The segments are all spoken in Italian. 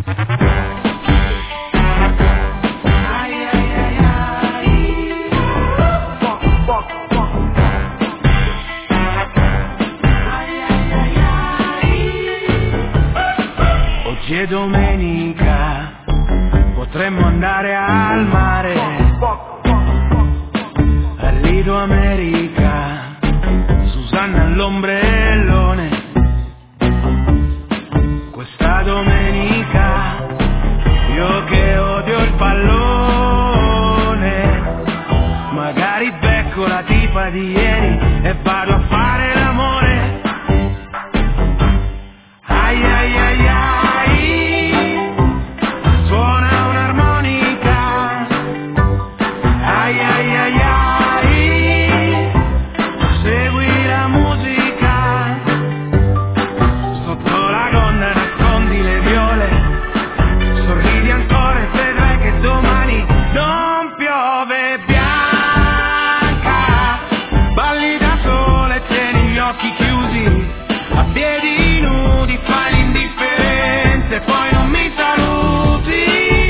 Oggi è domenica, potremmo andare al mare, al Lido America, Susanna all'ombrellone. Questa domenica, io che odio il pallone, magari becco la tipa di ieri e vado a fare l'amore. Ai ai ai ai, suona un'armonica. Ai ai ai ai, segui la musica. Sotto la gonna nascondi le viole, sorridi ancora e vedrai che domani non piove. Bianca, balli da sola e tieni gli occhi chiusi, a piedi nudi fai l'indifferente, poi non mi saluti.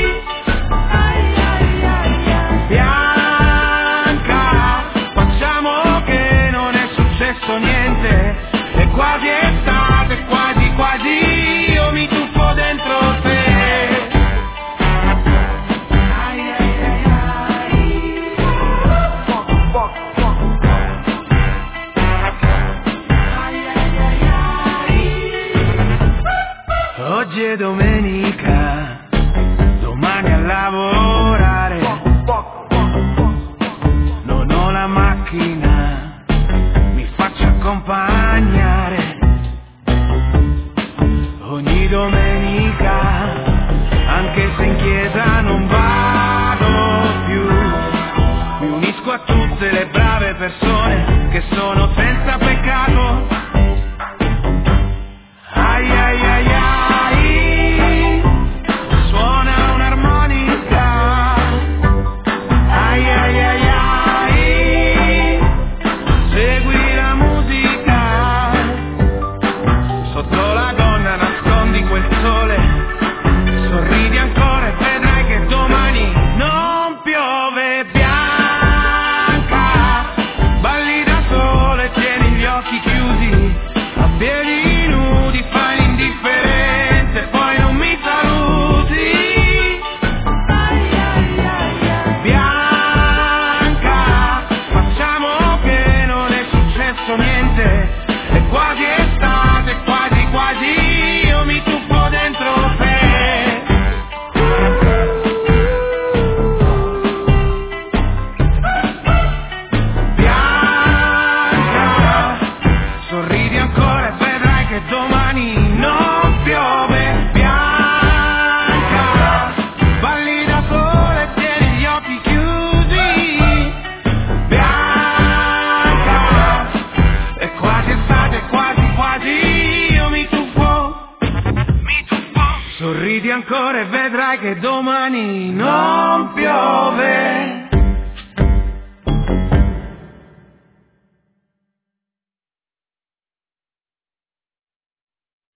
Bianca, facciamo che non è successo niente, è quasi estate, quasi quasi io mi tuffo dentro te. Oggi è domenica, domani a lavorare, non ho la macchina, mi faccio accompagnare. Ogni domenica, anche se in chiesa non vado più, mi unisco a tutte le brave persone che sono senza peccato. Ai ai ai ai, suona un'armonica. Ai ai ai ai, segui la musica. Sotto la gonna nascondi quel sole, sorridi ancora e vedrai che domani non piove. Bianca, balli da sola e tieni gli occhi chiusi, a piedi nudi fai l'indifferente, poi non mi saluti. Bianca, facciamo che non è successo niente, è quasi estate, quasi quasi io mi tuffo dentro te. Bianca, sorridi ancora e vedrai che domani non piove. Bianca, balli da sola e tieni gli occhi chiusi. Bianca, è quasi estate, quasi quasi io mi tuffo. Sorridi ancora e vedrai che domani non piove.